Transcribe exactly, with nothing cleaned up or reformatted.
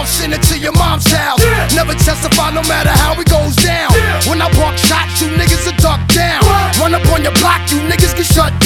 off, send it to your mom's house. Yeah. Never testify no matter how it goes down. Yeah. When I walk shots, you niggas are duck down. What? Run up on your block, you niggas get shut